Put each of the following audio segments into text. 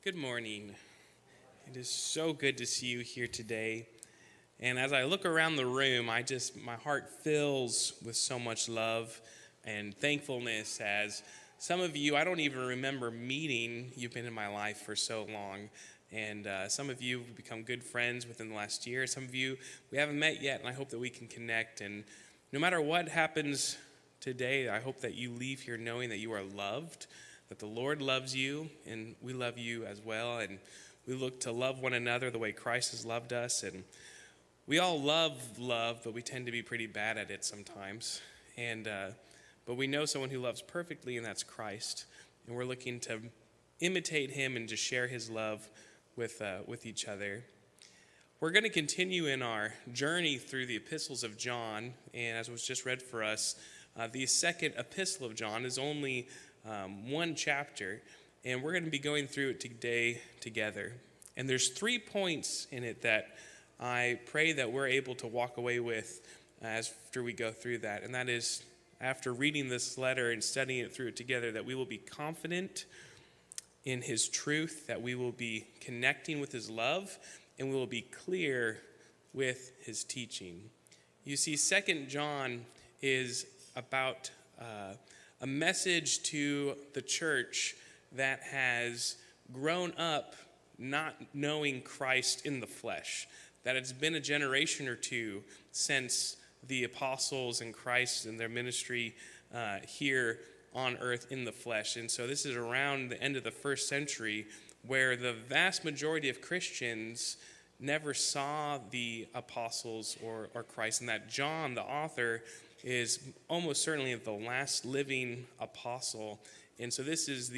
Good morning. It is so good to see you here today. And as I look around the room, my heart fills with so much love and thankfulness as some of you, I don't even remember meeting. You've been in my life for so long. And some of you have become good friends within the last year. Some of you we haven't met yet, and I hope that we can connect. And no matter what happens today, I hope that you leave here knowing that you are loved, that the Lord loves you, and we love you as well. And we look to love one another the way Christ has loved us. And we all love, but we tend to be pretty bad at it sometimes. But we know someone who loves perfectly, and that's Christ. And we're looking to imitate him and to share his love with each other. We're going to continue in our journey through the epistles of John. And as was just read for us, the second epistle of John is only one chapter, and we're going to be going through it today together. And there's 3 points in it that I pray that we're able to walk away with after we go through that. And that is, after reading this letter and studying it through it together, that we will be confident in his truth, that we will be connecting with his love, and we will be clear with his teaching. You see, 2 John is about a message to the church that has grown up not knowing Christ in the flesh, that it's been a generation or two since the apostles and Christ and their ministry here on earth in the flesh. And so this is around the end of the first century, where the vast majority of Christians never saw the apostles or Christ, and that John, the author, is almost certainly the last living apostle. And so this is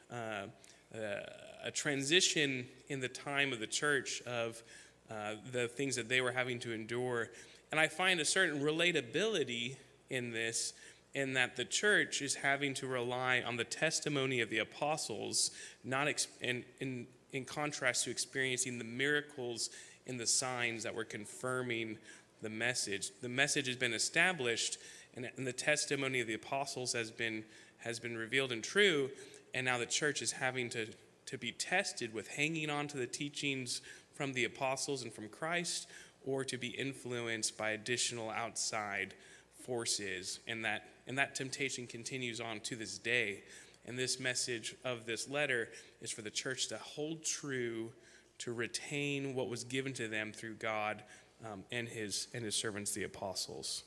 a transition in the time of the church of the things that they were having to endure. And I find a certain relatability in this, in that the church is having to rely on the testimony of the apostles, not in contrast to experiencing the miracles and the signs that were confirming the message. The message has been established, and the testimony of the apostles has been revealed and true, and now the church is having to be tested with hanging on to the teachings from the apostles and from Christ, or to be influenced by additional outside forces, and that temptation continues on to this day. And this message of this letter is for the church to hold true, to retain what was given to them through God and his servants, the apostles.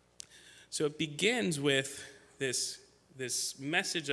So it begins with this message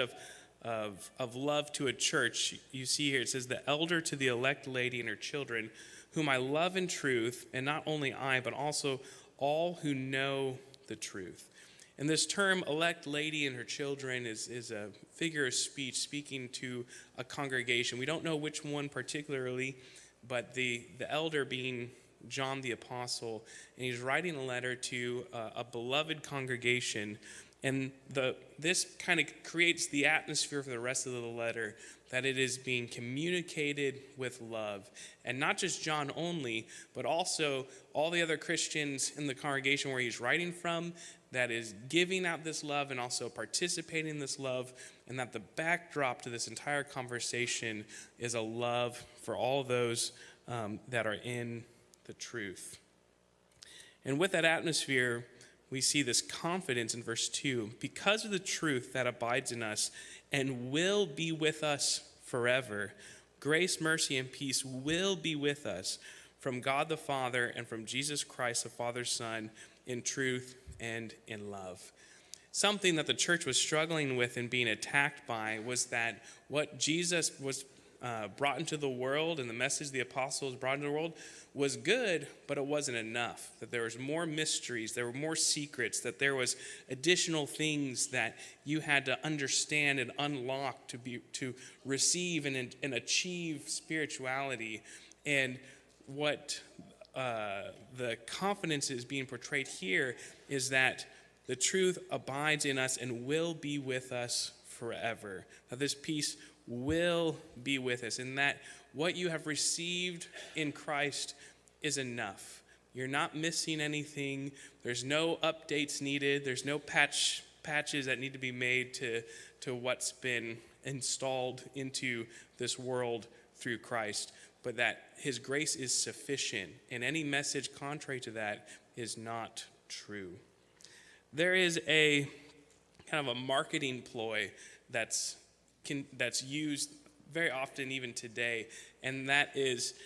of love to a church. You see here, it says, "The elder to the elect lady and her children, whom I love in truth, and not only I, but also all who know the truth." And this term, elect lady and her children, is a figure of speech speaking to a congregation. We don't know which one particularly, but the elder being John the Apostle, and he's writing a letter to a beloved congregation. And this kind of creates the atmosphere for the rest of the letter, that it is being communicated with love. And not just John only, but also all the other Christians in the congregation where he's writing from, that is giving out this love and also participating in this love, and that the backdrop to this entire conversation is a love for all those that are in the truth. And with that atmosphere, we see this confidence in verse 2. "Because of the truth that abides in us and will be with us forever, grace, mercy, and peace will be with us from God the Father and from Jesus Christ, the Father's Son, in truth and in love." Something that the church was struggling with and being attacked by was that what Jesus was brought into the world, and the message the apostles brought into the world, was good, but it wasn't enough. That there was more mysteries, there were more secrets, that there was additional things that you had to understand and unlock to receive and achieve spirituality. And what the confidence is being portrayed here is that the truth abides in us and will be with us forever. That this peace will be with us, and that what you have received in Christ is enough. You're not missing anything. There's no updates needed. There's no patches that need to be made to what's been installed into this world through Christ, but that his grace is sufficient, and any message contrary to that is not true. There is a kind of a marketing ploy that's used very often even today, and that is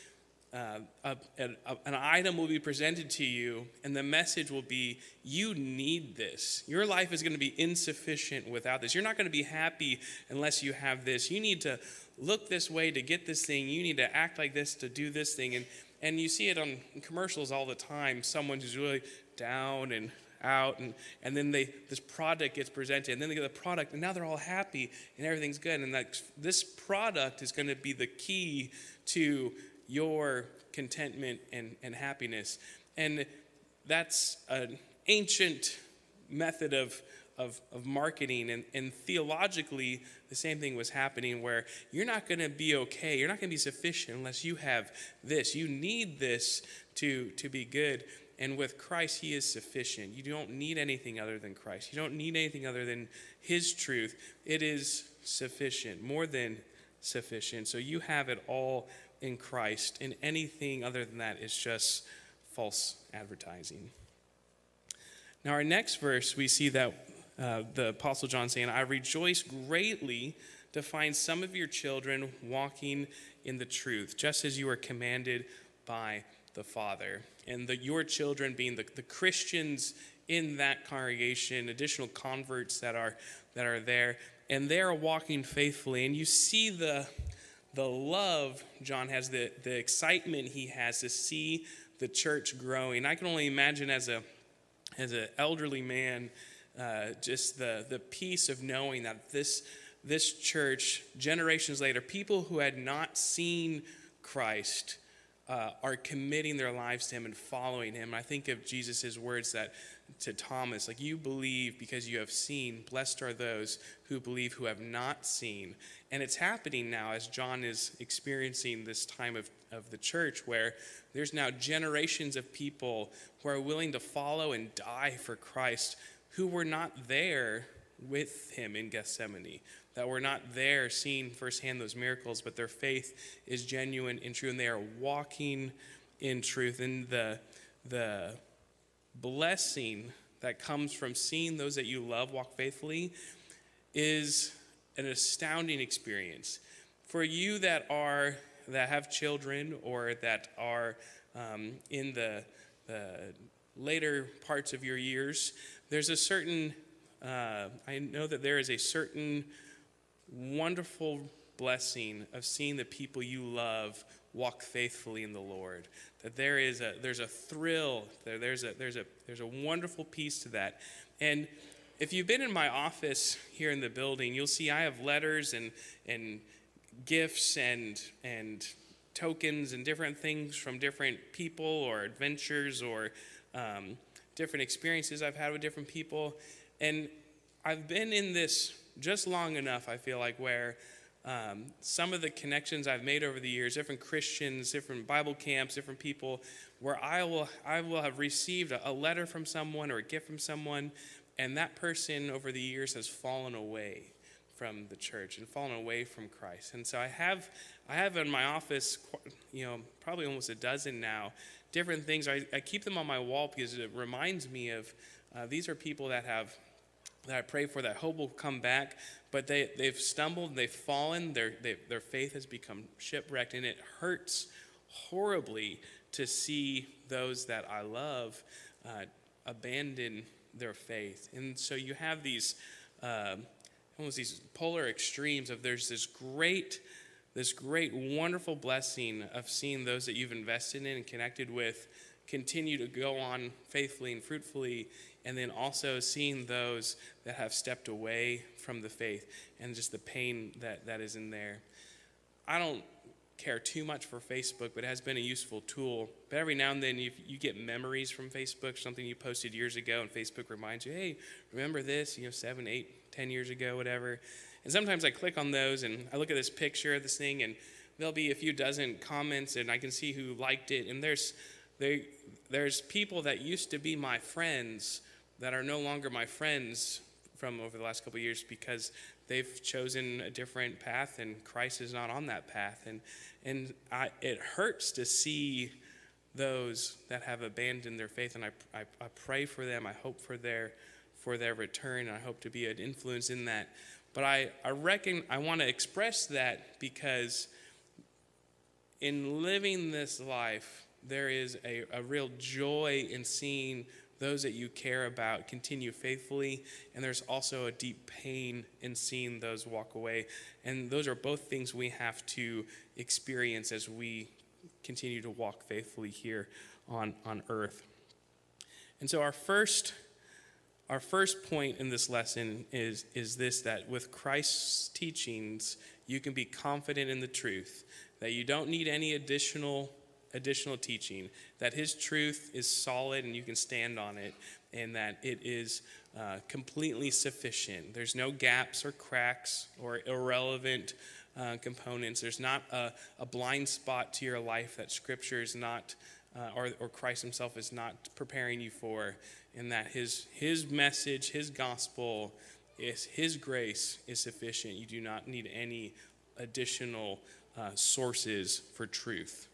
an item will be presented to you, and the message will be, you need this. Your life is going to be insufficient without this. You're not going to be happy unless you have this. You need to look this way to get this thing. You need to act like this to do this thing. And you see it on commercials all the time. Someone who's really down and out, and then this product gets presented, and then they get the product, and now they're all happy, and everything's good. And this product is going to be the key to your contentment and happiness. And that's an ancient method of marketing, and theologically the same thing was happening, where you're not going to be okay, you're not going to be sufficient unless you have this. You need this to be good. And with Christ, he is sufficient. You don't need anything other than Christ. You don't need anything other than his truth. It is sufficient, more than sufficient. So you have it all in Christ, and anything other than that is just false advertising. Now, our next verse, we see that the Apostle John saying, I rejoice greatly to find some of your children walking in the truth, just as you are commanded by the Father. And your children being the Christians in that congregation, additional converts that are there, and they are walking faithfully. And you see the love John has, the excitement he has to see the church growing. I can only imagine as an elderly man, just the peace of knowing that this church, generations later, people who had not seen Christ are committing their lives to him and following him. I think of Jesus' words to Thomas, like, you believe because you have seen. Blessed are those who believe who have not seen. And it's happening now as John is experiencing this time of the church, where there's now generations of people who are willing to follow and die for Christ, who were not there with him in Gethsemane, that were not there seeing firsthand those miracles, but their faith is genuine and true, and they are walking in truth. And the blessing that comes from seeing those that you love walk faithfully is an astounding experience. For you that have children, or that are in the later parts of your years, there's a certain I know that there is a certain wonderful blessing of seeing the people you love walk faithfully in the Lord. That there's a thrill, there's a wonderful piece to that. And if you've been in my office here in the building, you'll see I have letters and gifts and tokens and different things from different people or adventures or different experiences I've had with different people. And I've been in this just long enough, I feel like, where some of the connections I've made over the years, different Christians, different Bible camps, different people, where I will have received a letter from someone or a gift from someone, and that person over the years has fallen away from the church and fallen away from Christ. And so I have in my office, probably almost a dozen now, different things. I keep them on my wall because it reminds me of these are people that I pray for, that hope will come back, but they've stumbled, they've fallen, their faith has become shipwrecked, and it hurts horribly to see those that I love abandon their faith. And so you have these almost these polar extremes of there's this great wonderful blessing of seeing those that you've invested in and connected with continue to go on faithfully and fruitfully, and then also seeing those that have stepped away from the faith and just the pain that is in there. I don't care too much for Facebook, but it has been a useful tool. But every now and then you get memories from Facebook, something you posted years ago, and Facebook reminds you, hey, remember this, 7, 8, 10 years ago, whatever. And sometimes I click on those and I look at this picture of this thing, and there'll be a few dozen comments, and I can see who liked it. And there's people that used to be my friends that are no longer my friends from over the last couple of years because they've chosen a different path, and Christ is not on that path. And it hurts to see those that have abandoned their faith, and I pray for them. I hope for their return, and I hope to be an influence in that. But I reckon I want to express that because in living this life, there is a real joy in seeing those that you care about continue faithfully, and there's also a deep pain in seeing those walk away. And those are both things we have to experience as we continue to walk faithfully here on earth. And so our first point in this lesson is this, that with Christ's teachings, you can be confident in the truth, that you don't need any additional teaching, that his truth is solid and you can stand on it, and that it is completely sufficient. There's no gaps or cracks or irrelevant components. There's not a blind spot to your life that Scripture is not, or Christ himself is not preparing you for, and that his message, his gospel, his grace is sufficient. You do not need any additional sources for truth.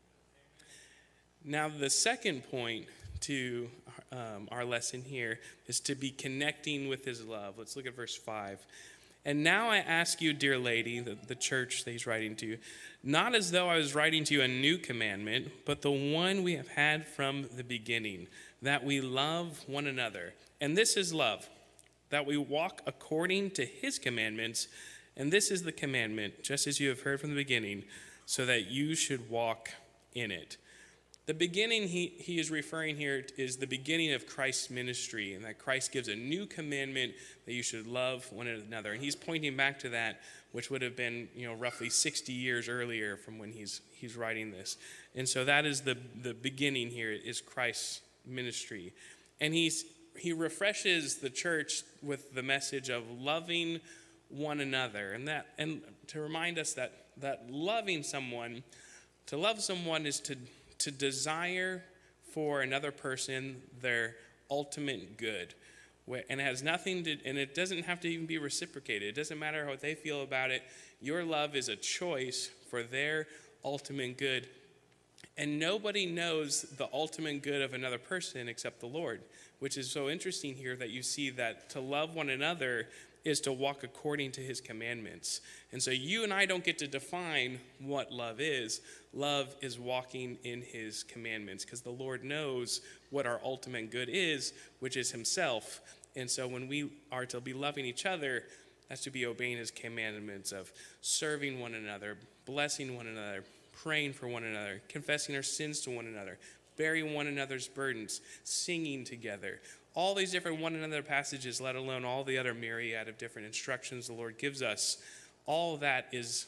Now, the second point to our lesson here is to be connecting with his love. Let's look at verse 5. And now I ask you, dear lady, the church that he's writing to, not as though I was writing to you a new commandment, but the one we have had from the beginning, that we love one another. And this is love, that we walk according to his commandments. And this is the commandment, just as you have heard from the beginning, so that you should walk in it. The beginning he is referring here is the beginning of Christ's ministry, and that Christ gives a new commandment that you should love one another. And he's pointing back to that, which would have been, roughly 60 years earlier from when he's writing this. And so that is the beginning here, is Christ's ministry. And he refreshes the church with the message of loving one another, and to remind us that loving someone, to love someone is to desire for another person their ultimate good. And it has nothing to, and it doesn't have to even be reciprocated. It doesn't matter what they feel about it. Your love is a choice for their ultimate good. And nobody knows the ultimate good of another person except the Lord, which is so interesting here, that you see that to love one another is to walk according to his commandments. And so you and I don't get to define what love is. Love is walking in his commandments, because the Lord knows what our ultimate good is, which is himself. And so when we are to be loving each other, that's to be obeying his commandments of serving one another, blessing one another, praying for one another, confessing our sins to one another, bearing one another's burdens, singing together. All these different one another passages, let alone all the other myriad of different instructions the Lord gives us, all that is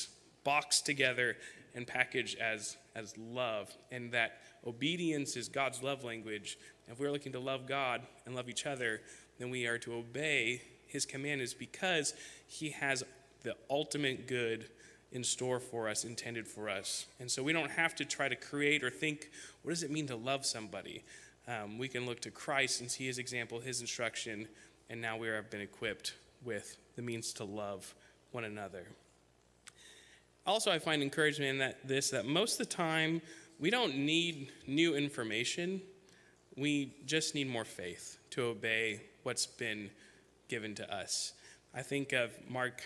boxed together and packaged as love. And that obedience is God's love language. If we're looking to love God and love each other, then we are to obey his commandments, because he has the ultimate good in store for us, intended for us. And so we don't have to try to create or think, what does it mean to love somebody? We can look to Christ and see his example, his instruction, and now we have been equipped with the means to love one another. Also, I find encouragement in that most of the time, we don't need new information. We just need more faith to obey what's been given to us. I think of Mark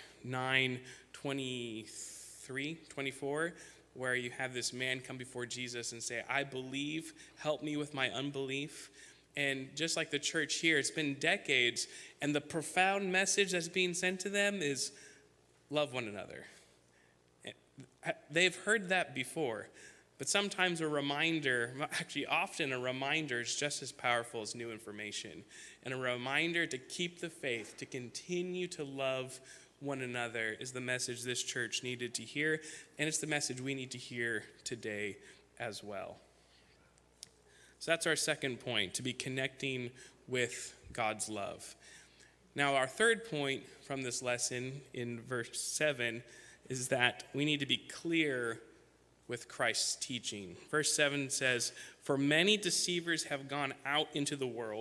9:23-24, where you have this man come before Jesus and say, I believe, help me with my unbelief. And just like the church here, it's been decades, and the profound message that's being sent to them is love one another. They've heard that before, but sometimes often a reminder is just as powerful as new information. And a reminder to keep the faith, to continue to love one another, is the message this church needed to hear, and it's the message we need to hear today as well. So that's our second point, to be connecting with God's love. Now, our third point from this lesson in verse 7 is that we need to be clear with Christ's teaching. Verse 7 says, for many deceivers have gone out into the world,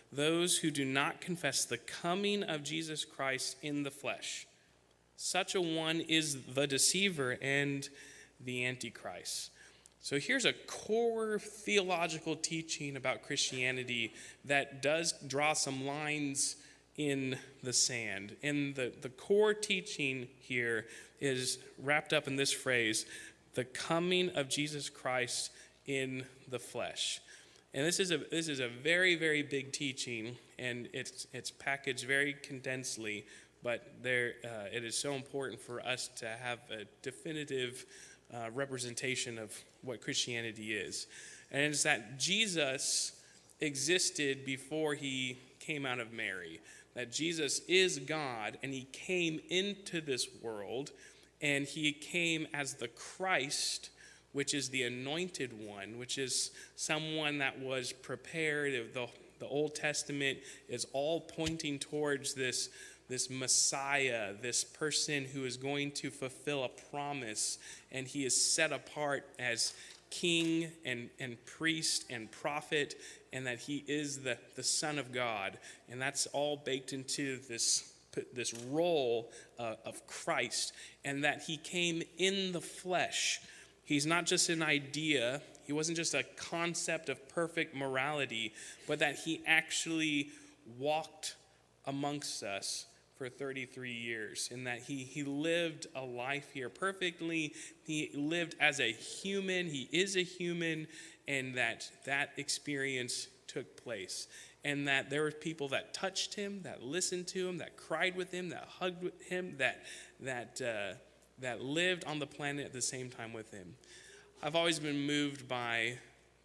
those who do not confess the coming of Jesus Christ in the flesh. Such a one is the deceiver and the Antichrist. So here's a core theological teaching about Christianity that does draw some lines in the sand. And the core teaching here is wrapped up in this phrase, the coming of Jesus Christ in the flesh. And this is a very, very big teaching, and it's packaged very condensedly, but it is so important for us to have a definitive representation of what Christianity is. And it's that Jesus existed before he came out of Mary. That Jesus is God, and he came into this world, and he came as the Christ, which is the anointed one, which is someone that was prepared. The Old Testament is all pointing towards this Messiah, this person who is going to fulfill a promise, and he is set apart as king and priest and prophet, and that he is the Son of God. And that's all baked into this role of Christ, and that he came in the flesh. He's not just an idea. He wasn't just a concept of perfect morality, but that he actually walked amongst us for 33 years, in that he lived a life here perfectly. He lived as a human. He is a human, and that experience took place. And that there were people that touched him, that listened to him, that cried with him, that hugged him, that lived on the planet at the same time with him. I've always been moved by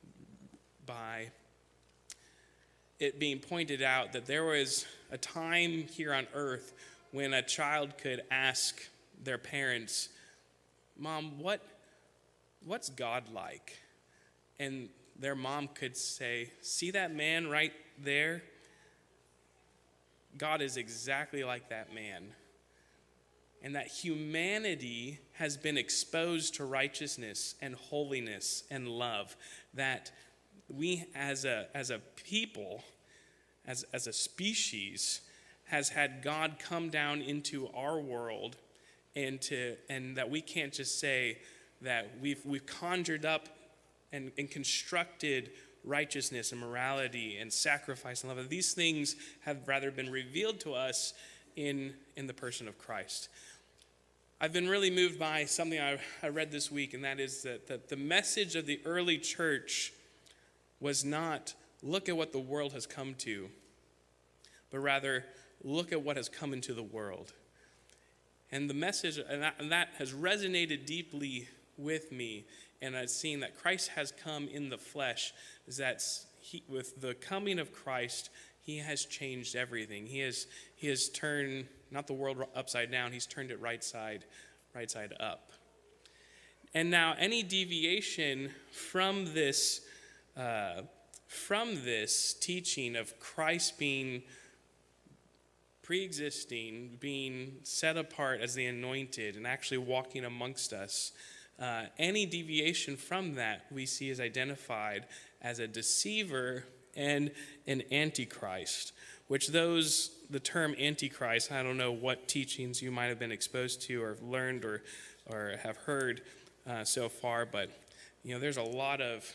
it being pointed out that there was a time here on earth when a child could ask their parents, "Mom, what's God like?" And their mom could say, "See that man right there? God is exactly like that man." And that humanity has been exposed to righteousness and holiness and love. That we as a people, as a species, has had God come down into our world, and that we can't just say that we've conjured up and constructed righteousness and morality and sacrifice and love. These things have rather been revealed to us in the person of Christ. I've been really moved by something I read this week, and that is that the message of the early church was not, look at what the world has come to, but rather, look at what has come into the world. And the message, and that has resonated deeply with me, and I've seen that Christ has come in the flesh, is that with the coming of Christ, he has changed everything. He has turned, not the world upside down, he's turned it right side up. And now any deviation from this teaching of Christ being pre-existing, being set apart as the anointed and actually walking amongst us, any deviation from that we see is identified as a deceiver and an antichrist, which the term antichrist, I don't know what teachings you might have been exposed to or learned or have heard so far, but there's a lot of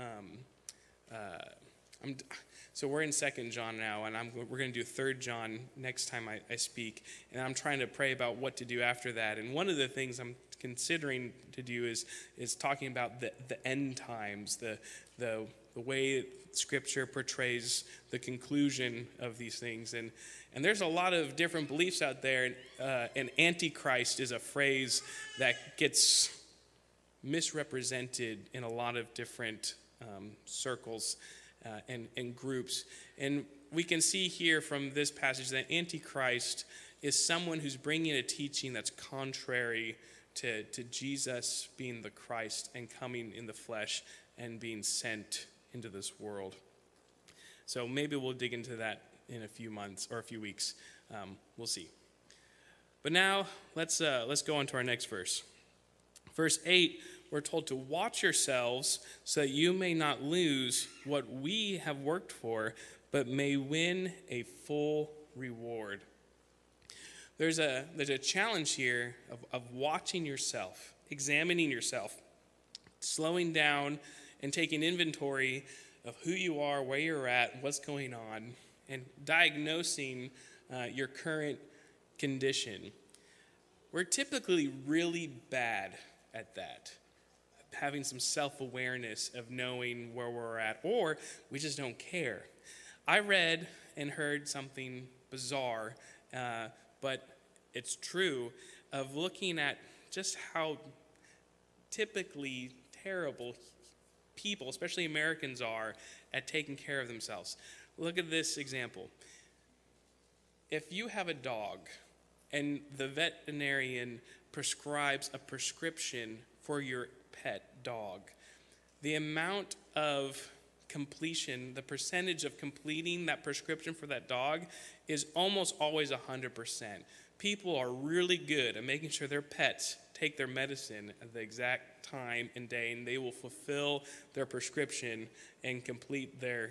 so we're in 2 John now, and we're going to do 3 John next time I speak, and I'm trying to pray about what to do after that. And one of the things I'm considering to do is talking about the end times, the way Scripture portrays the conclusion of these things. And there's a lot of different beliefs out there, and Antichrist is a phrase that gets misrepresented in a lot of different circles and groups. And we can see here from this passage that Antichrist is someone who's bringing a teaching that's contrary to Jesus being the Christ and coming in the flesh and being sent into this world. So maybe we'll dig into that in a few months or a few weeks. We'll see. But now let's go on to our next verse. Verse 8, we're told to watch yourselves so that you may not lose what we have worked for, but may win a full reward. There's a challenge here of watching yourself, examining yourself, slowing down and taking inventory of who you are, where you're at, what's going on, and diagnosing your current condition. We're typically really bad at that, having some self-awareness of knowing where we're at, or we just don't care. I read and heard something bizarre, but it's true, of looking at just how typically terrible people, especially Americans, are at taking care of themselves. Look at this example. If you have a dog and the veterinarian prescribes a prescription for your pet dog, the amount of completion, the percentage of completing that prescription for that dog is almost always 100%. People are really good at making sure their pets take their medicine at the exact time and day, and they will fulfill their prescription and complete the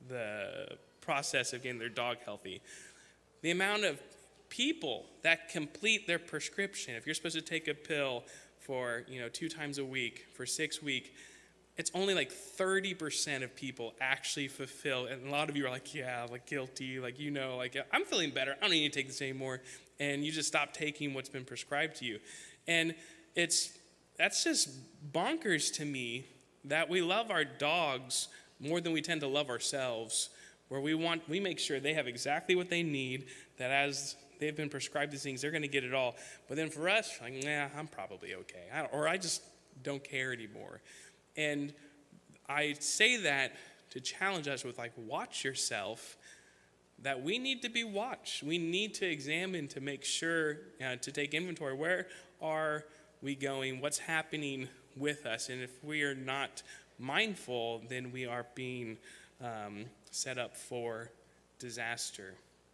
process of getting their dog healthy. The amount of people that complete their prescription, if you're supposed to take a pill for 2 times a week for 6 weeks, it's only like 30% of people actually fulfill. And a lot of you are like, yeah, like guilty, like, I'm feeling better. I don't need to take this anymore. And you just stop taking what's been prescribed to you. And that's just bonkers to me that we love our dogs more than we tend to love ourselves, where we make sure they have exactly what they need, that as they've been prescribed these things, they're going to get it all. But then for us, like, I'm probably okay. I just don't care anymore. And I say that to challenge us with, watch yourself, that we need to be watched. We need to examine to make sure, to take inventory. Where are we going? What's happening with us? And if we are not mindful, then we are being set up for disaster.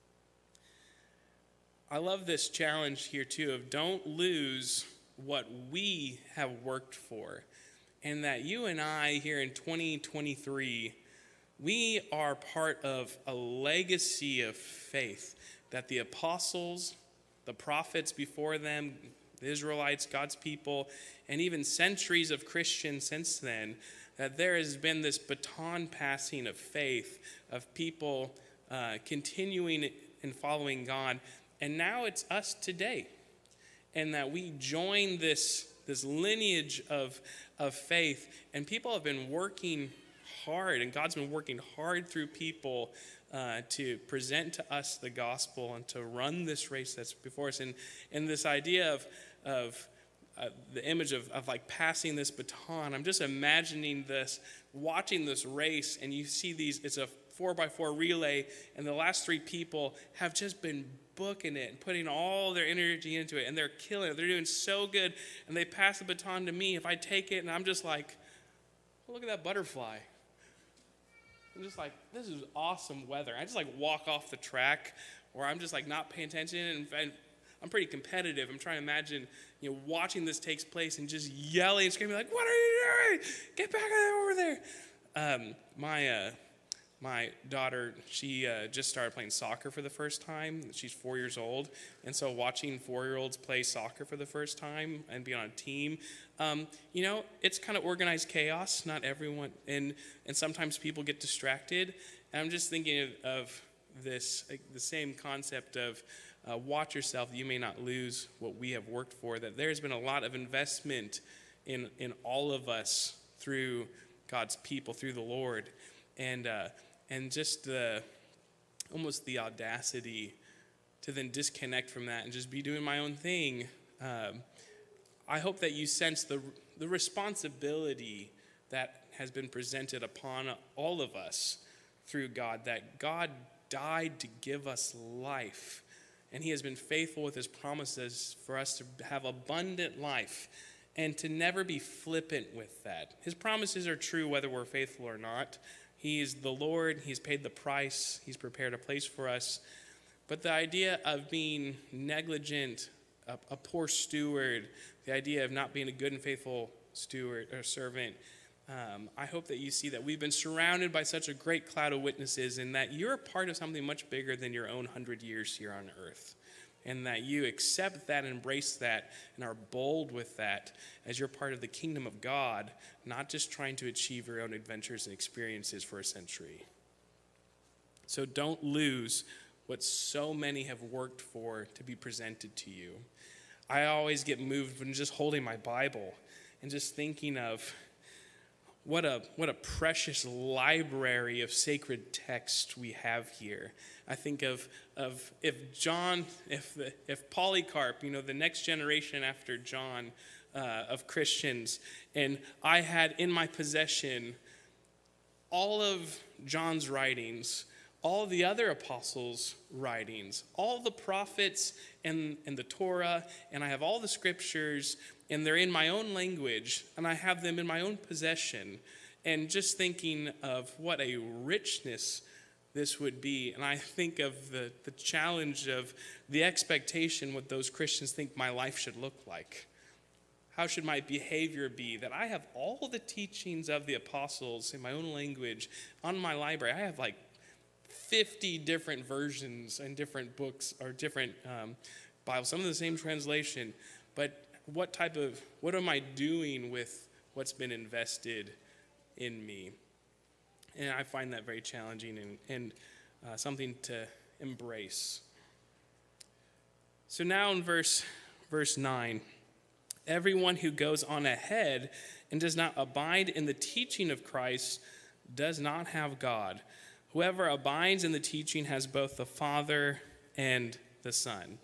I love this challenge here too of don't lose what we have worked for. And that you and I here in 2023, we are part of a legacy of faith that the apostles, the prophets before them, the Israelites, God's people, and even centuries of Christians since then, that there has been this baton passing of faith, of people continuing and following God. And now it's us today. And that we join this lineage of faith, and people have been working hard, and God's been working hard through people to present to us the gospel and to run this race that's before us. And this idea of the image of like passing this baton, I'm just imagining this, watching this race, and you see it's a 4x4 relay, and the last 3 people have just been booking it and putting all their energy into it, and they're killing it. They're doing so good, and they pass the baton to me. If I take it, and I'm just like, oh, look at that butterfly. I'm just like, this is awesome weather. I just walk off the track, or I'm just not paying attention, and I'm pretty competitive. I'm trying to imagine, watching this takes place and just yelling and screaming what are you doing? Get back over there. My daughter, she just started playing soccer for the first time. She's 4 years old. And so watching 4-year-olds play soccer for the first time and be on a team, it's kind of organized chaos. Not everyone, and sometimes people get distracted. And I'm just thinking of this, the same concept of watch yourself, you may not lose what we have worked for, that there's been a lot of investment in all of us through God's people, through the Lord. And just almost the audacity to then disconnect from that and just be doing my own thing. I hope that you sense the responsibility that has been presented upon all of us through God, that God died to give us life, and he has been faithful with his promises for us to have abundant life and to never be flippant with that. His promises are true whether we're faithful or not. He is the Lord. He's paid the price. He's prepared a place for us. But the idea of being negligent a poor steward, the idea of not being a good and faithful steward or servant. I hope that you see that we've been surrounded by such a great cloud of witnesses, and that you're a part of something much bigger than your own 100 years here on earth. And that you accept that, embrace that, and are bold with that as you're part of the kingdom of God, not just trying to achieve your own adventures and experiences for a century. So don't lose what so many have worked for to be presented to you. I always get moved when just holding my Bible and just thinking of what a precious library of sacred text we have here. I think of if Polycarp, the next generation after John of Christians, and I had in my possession all of John's writings, all the other apostles' writings, all the prophets and the Torah, and I have all the scriptures, and they're in my own language, and I have them in my own possession, and just thinking of what a richness this would be. And I think of the challenge of the expectation, what those Christians think my life should look like. How should my behavior be? That I have all the teachings of the apostles in my own language on my library. I have like 50 different versions and different books or different Bibles, some of the same translation, but what am I doing with what's been invested in me? And I find that very challenging and something to embrace. So now in verse 9, everyone who goes on ahead and does not abide in the teaching of Christ does not have God. Whoever abides in the teaching has both the Father and the Son.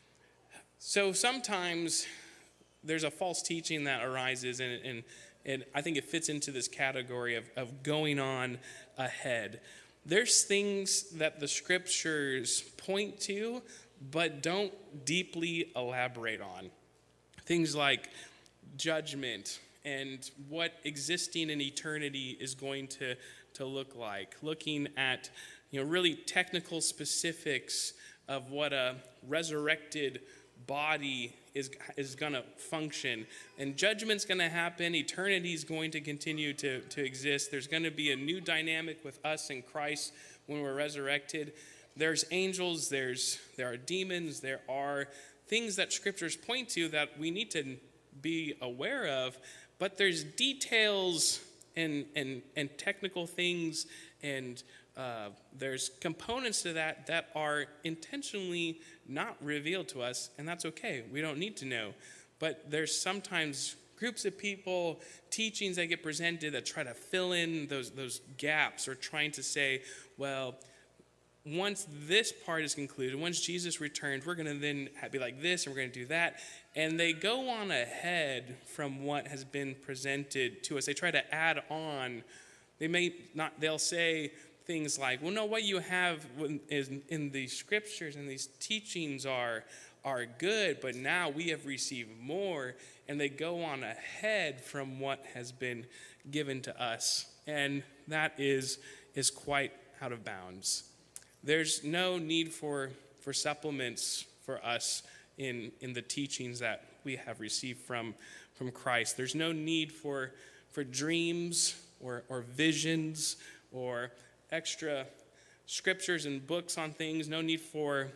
So sometimes there's a false teaching that arises, and I think it fits into this category of going on ahead. There's things that the scriptures point to, but don't deeply elaborate on. Things like judgment and what existing in eternity is going to look like. Looking at really technical specifics of what a resurrected body is going to function, and judgment's going to happen. Eternity is going to continue to exist. There's going to be a new dynamic with us in Christ when we're resurrected. There's angels, there are demons, there are things that scriptures point to that we need to be aware of, but there's details and technical things, and there's components to that are intentionally not revealed to us, and that's okay. We don't need to know. But there's sometimes groups of people, teachings that get presented that try to fill in those gaps, or trying to say, well, once this part is concluded, once Jesus returns, we're going to then be like this, and we're going to do that. And they go on ahead from what has been presented to us. They try to add on. They'll say things like, well, no, what you have in the scriptures and these teachings are good, but now we have received more. And they go on ahead from what has been given to us. And that is quite out of bounds. There's no need for supplements for us in the teachings that we have received from Christ. There's no need for dreams or visions or extra scriptures and books on things. No need for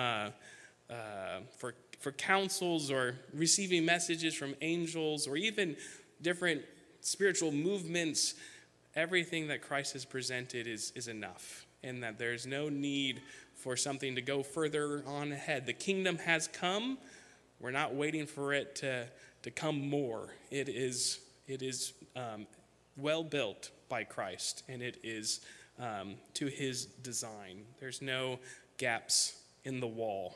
counsels or receiving messages from angels or even different spiritual movements. Everything that Christ has presented is enough, and that there's no need for something to go further on ahead. The kingdom has come. We're not waiting for it to come more. It is well built by Christ, and it is to his design. There's no gaps in the wall.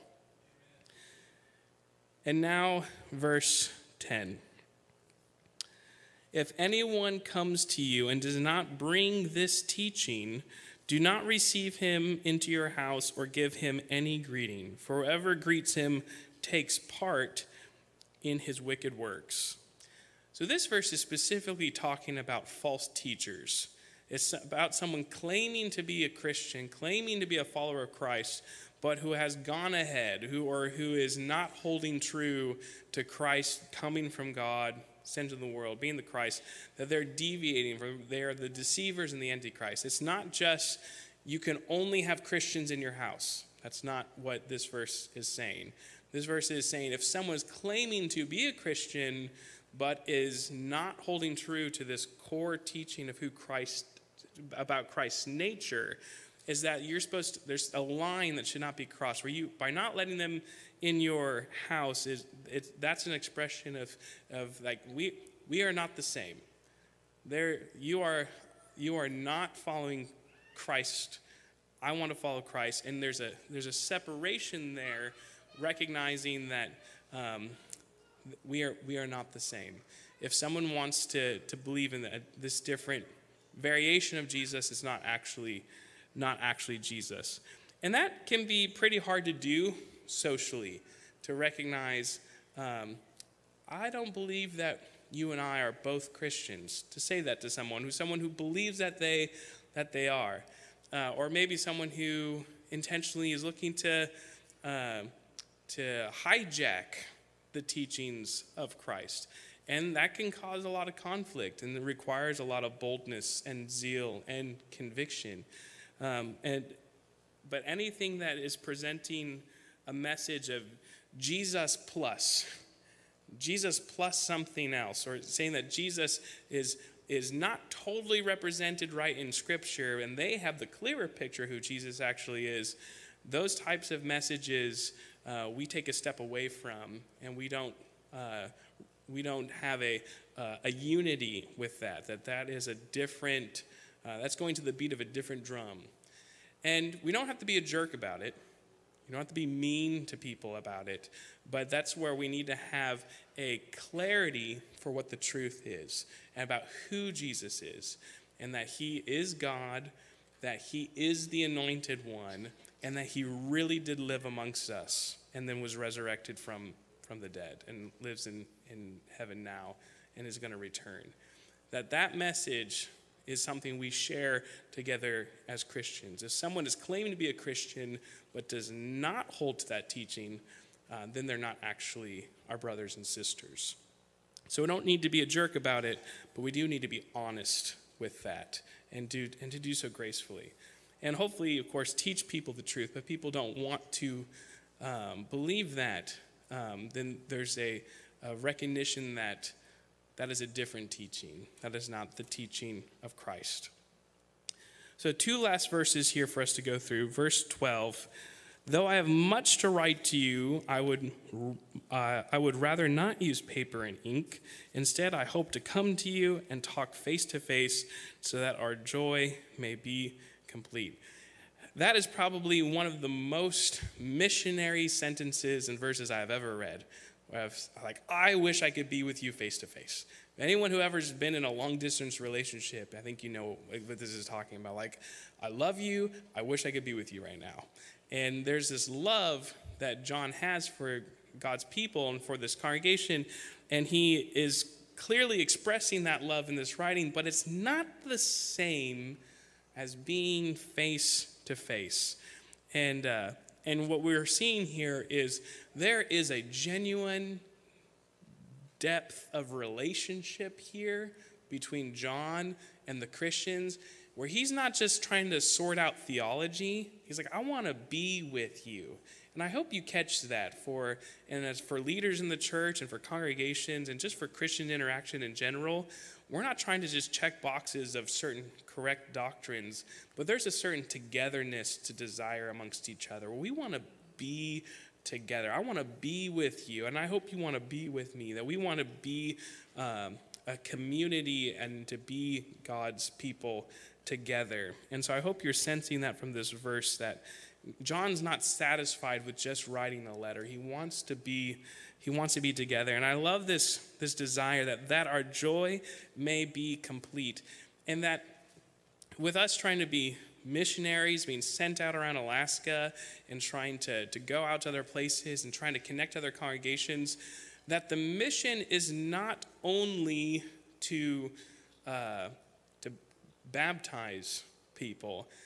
And now, verse 10. If anyone comes to you and does not bring this teaching, do not receive him into your house or give him any greeting, for whoever greets him takes part in his wicked works. So this verse is specifically talking about false teachers. It's about someone claiming to be a Christian, claiming to be a follower of Christ, but who has gone ahead, who is not holding true to Christ coming from God, sent to the world, being the Christ, that they're deviating from, they are the deceivers and the Antichrist. It's not just you can only have Christians in your house. That's not what this verse is saying. This verse is saying if someone's claiming to be a Christian but is not holding true to this core teaching of about Christ's nature, is that there's a line that should not be crossed, where you, by not letting them in your house, that's an expression of like, we are not the same. You are not following Christ. I want to follow Christ, and there's a separation there, recognizing that we are not the same. If someone wants to believe in this different variation of Jesus, it's not actually Jesus. And that can be pretty hard to do socially, to recognize, I don't believe that you and I are both Christians, to say that to someone who believes that they are. Or maybe someone who intentionally is looking to hijack the teachings of Christ. And that can cause a lot of conflict, and it requires a lot of boldness and zeal and conviction. But anything that is presenting a message of Jesus plus something else, or saying that Jesus is not totally represented right in Scripture, and they have the clearer picture who Jesus actually is, those types of messages we take a step away from, and we don't have a unity with that is a different, that's going to the beat of a different drum. And we don't have to be a jerk about it. You don't have to be mean to people about it. But that's where we need to have a clarity for what the truth is, and about who Jesus is, and that he is God, that he is the anointed one, and that he really did live amongst us and then was resurrected from the dead and lives in heaven now and is going to return. That message is something we share together as Christians. If someone is claiming to be a Christian but does not hold to that teaching, then they're not actually our brothers and sisters. So we don't need to be a jerk about it, but we do need to be honest with that and to do so gracefully. And hopefully, of course, teach people the truth, but people don't want to believe that, then there's a recognition that is a different teaching. That is not the teaching of Christ. So 2 last verses here for us to go through. Verse 12, though I have much to write to you, I would rather not use paper and ink. Instead, I hope to come to you and talk face to face so that our joy may be complete. That is probably one of the most missionary sentences and verses I have ever read. I wish I could be with you face to face. Anyone who ever's been in a long distance relationship, I think you know what this is talking about. Like, I love you, I wish I could be with you right now. And there's this love that John has for God's people and for this congregation, and he is clearly expressing that love in this writing, but it's not the same as being face to face. And what we're seeing here is there is a genuine depth of relationship here between John and the Christians, where he's not just trying to sort out theology. He's like, I want to be with you. And I hope you catch that as for leaders in the church and for congregations and just for Christian interaction in general. We're not trying to just check boxes of certain correct doctrines, but there's a certain togetherness to desire amongst each other. We want to be together. I want to be with you, and I hope you want to be with me, that we want to be a community and to be God's people together. And so I hope you're sensing that from this verse, that John's not satisfied with just writing a letter. He wants to be together. And I love this desire that our joy may be complete. And that with us trying to be missionaries, being sent out around Alaska and trying to go out to other places and trying to connect to other congregations, that the mission is not only to baptize people,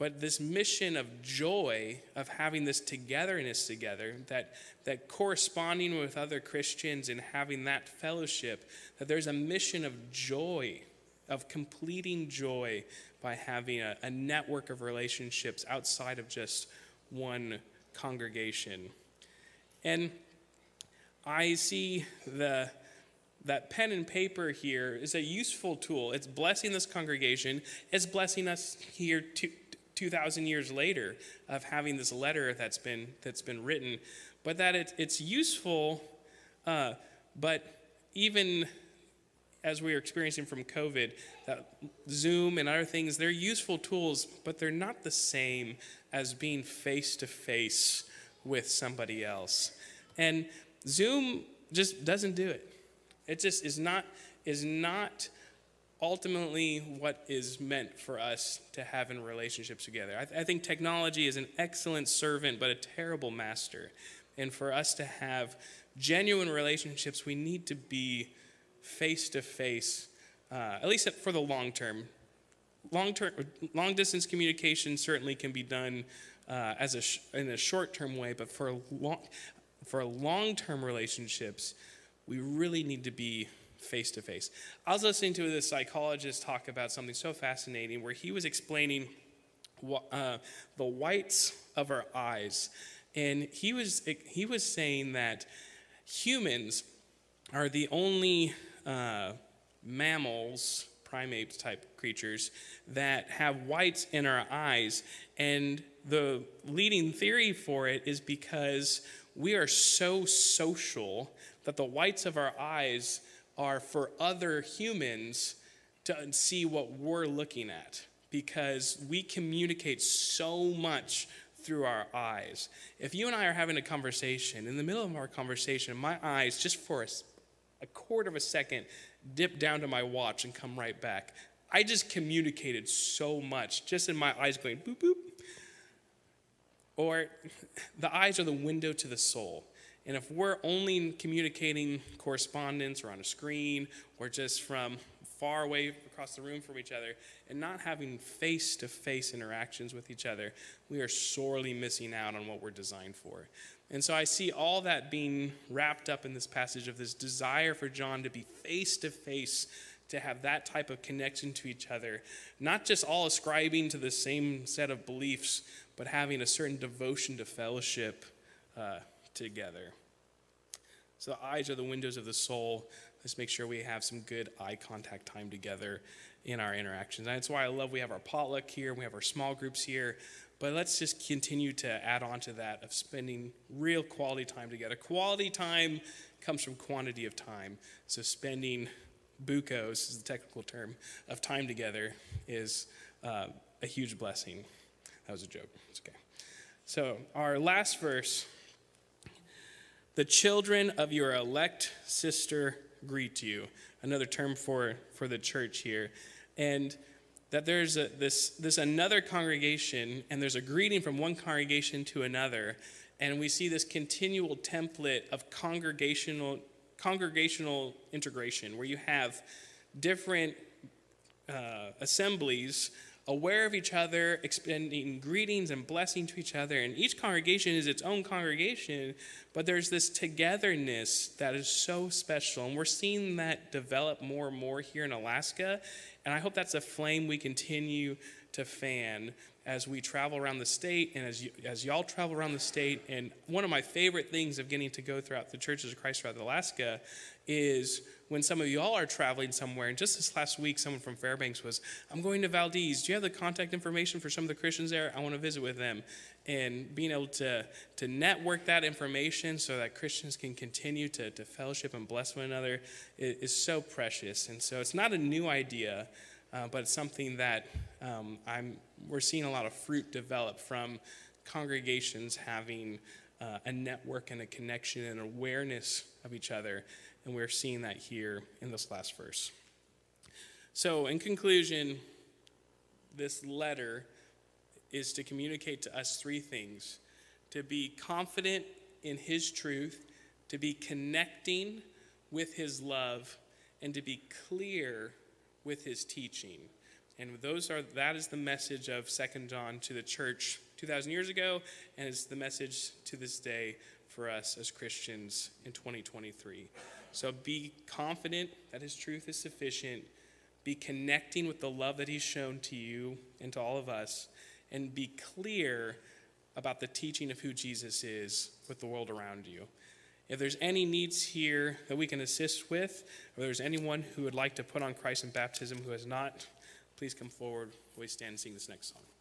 But this mission of joy, of having this togetherness together, that corresponding with other Christians and having that fellowship, that there's a mission of joy, of completing joy by having a network of relationships outside of just one congregation. And I see that pen and paper here is a useful tool. It's blessing this congregation. It's blessing us here 2,000 years later of having this letter that's been written. But that it's useful, but even as we are experiencing from COVID, that Zoom and other things, they're useful tools, but they're not the same as being face-to-face with somebody else. And Zoom just doesn't do it. It just is not ultimately what is meant for us to have in relationships together. I think technology is an excellent servant, but a terrible master. And for us to have genuine relationships, we need to be face-to-face, at least for the long term. Long-distance communication certainly can be done in a short-term way, but for long-term relationships, we really need to be face-to-face. I was listening to this psychologist talk about something so fascinating where he was explaining the whites of our eyes. And he was saying that humans are the only mammals, primates type creatures, that have whites in our eyes. And the leading theory for it is because we are so social that the whites of our eyes are for other humans to see what we're looking at, because we communicate so much through our eyes. If you and I are having a conversation, in the middle of our conversation, my eyes, just for a quarter of a second, dip down to my watch and come right back. I just communicated so much, just in my eyes going boop, boop. Or the eyes are the window to the soul. And if we're only communicating correspondence or on a screen or just from far away across the room from each other and not having face-to-face interactions with each other, we are sorely missing out on what we're designed for. And so I see all that being wrapped up in this passage of this desire for John to be face-to-face, to have that type of connection to each other, not just all ascribing to the same set of beliefs, but having a certain devotion to fellowship together. So the eyes are the windows of the soul. Let's make sure we have some good eye contact time together in our interactions. And that's why I love we have our potluck here, we have our small groups here, but let's just continue to add on to that of spending real quality time together. Quality time comes from quantity of time. So spending bucos, is the technical term, of time together is a huge blessing. That was a joke. It's okay. So our last verse, the children of your elect sister greet you. Another term for the church here. And that there's this another congregation, and there's a greeting from one congregation to another. And we see this continual template of congregational integration, where you have different assemblies aware of each other, extending greetings and blessing to each other. And each congregation is its own congregation, but there's this togetherness that is so special. And we're seeing that develop more and more here in Alaska. And I hope that's a flame we continue to fan as we travel around the state and as y'all travel around the state. And one of my favorite things of getting to go throughout the Churches of Christ throughout Alaska is when some of y'all are traveling somewhere. And just this last week, someone from Fairbanks was, I'm going to Valdez. Do you have the contact information for some of the Christians there? I want to visit with them. And being able to network that information so that Christians can continue to fellowship and bless one another is so precious. And so it's not a new idea, but it's something that we're seeing a lot of fruit develop from congregations having a network and a connection and awareness of each other. And we're seeing that here in this last verse. So in conclusion, this letter is to communicate to us three things: to be confident in his truth, to be connecting with his love, and to be clear with his teaching. And that is the message of 2 John to the church 2,000 years ago, and it's the message to this day for us as Christians in 2023. So be confident that his truth is sufficient. Be connecting with the love that he's shown to you and to all of us, and be clear about the teaching of who Jesus is with the world around you. If there's any needs here that we can assist with, or there's anyone who would like to put on Christ in baptism who has not, please come forward while we stand and sing this next song.